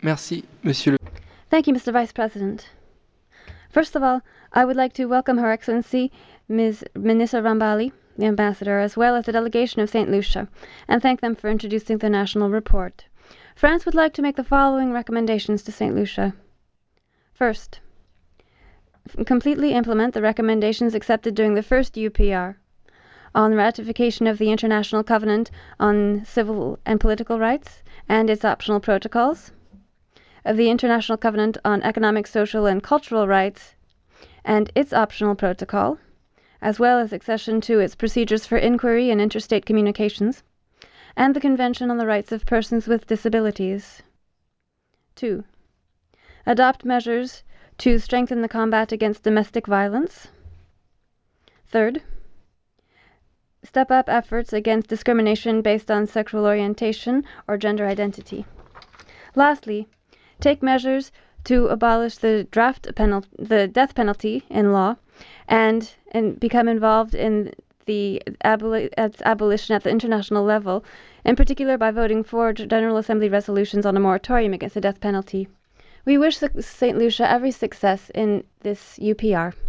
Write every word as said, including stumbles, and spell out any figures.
Merci, Monsieur le... Thank you, Mister Vice President. First of all, I would like to welcome Her Excellency Miz Minissa Rambali, the Ambassador, as well as the delegation of Saint Lucia, and thank them for introducing the national report. France would like to make the following recommendations to Saint Lucia. First, completely implement the recommendations accepted during the first U P R on ratification of the International Covenant on Civil and Political Rights and its optional protocols, of the International Covenant on Economic, Social, and Cultural Rights and its optional protocol, as well as accession to its procedures for inquiry and interstate communications, and the Convention on the Rights of Persons with Disabilities. Two, adopt measures to strengthen the combat against domestic violence. Third, step up efforts against discrimination based on sexual orientation or gender identity. Lastly, take measures to abolish the draft penal- the death penalty in law and, and become involved in the aboli- its abolition at the international level, in particular by voting for General Assembly resolutions on a moratorium against the death penalty. We wish Saint Lucia every success in this U P R.